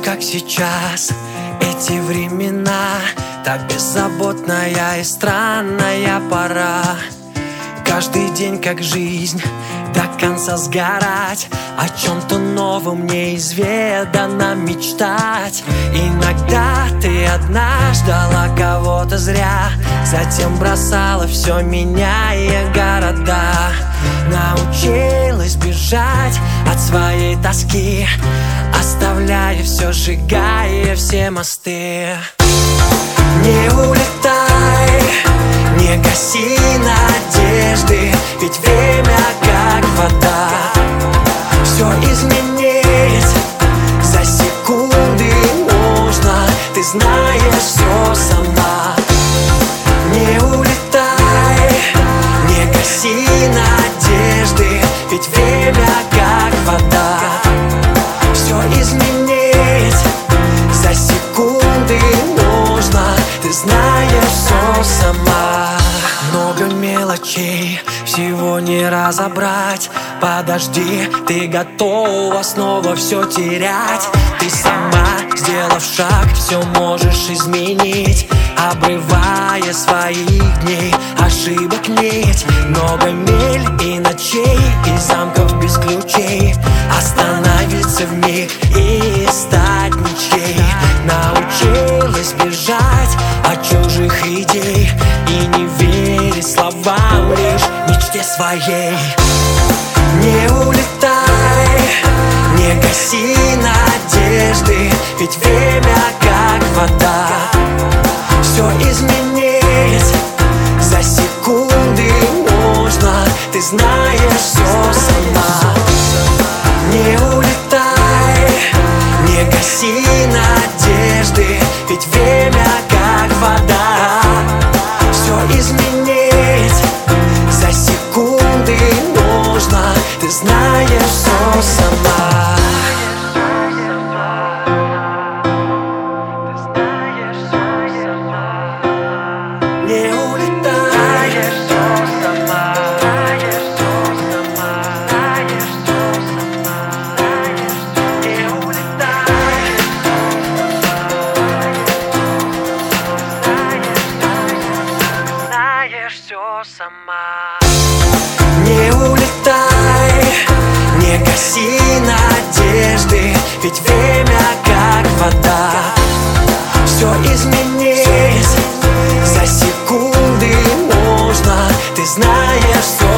как сейчас эти времена, так беззаботная и странная пора. Каждый день как жизнь, до конца сгорать, о чем-то новом неизведанно мечтать. Иногда ты одна ждала кого-то зря, затем бросала все, меняя города. Научилась бежать от своей тоски, оставляя все, сжигая все мосты. Не улетай, не гаси надежды, ведь время как вода. Все изменить за секунды можно, ты знаешь все сама. Не улетай, не гаси надежды, ведь время как вода. Все изменить за секунды можно, ты знаешь все сама. Много мелочей, всего не разобрать. Подожди, ты готова снова все терять. Ты сама, сделав шаг, все можешь изменить, обрывая своих дней ошибок нить. Много миль и ночей, и замков без ключей. Остановиться вмиг и стать ничьей. Научилась бежать от чужих идей и не верить словам, лишь мечте своей. Не улетай, не гаси надежды, ведь время как вода. Все изменить за секунды можно, ты знаешь все сама. Не улетай, не гаси надежды, ведь время как вода. Все изменить за секунды можно, ты знаешь все сама. Не улетай, все сама. Не улетай, не гаси надежды, ведь время как вода. Все изменить за секунды можно, ты знаешь все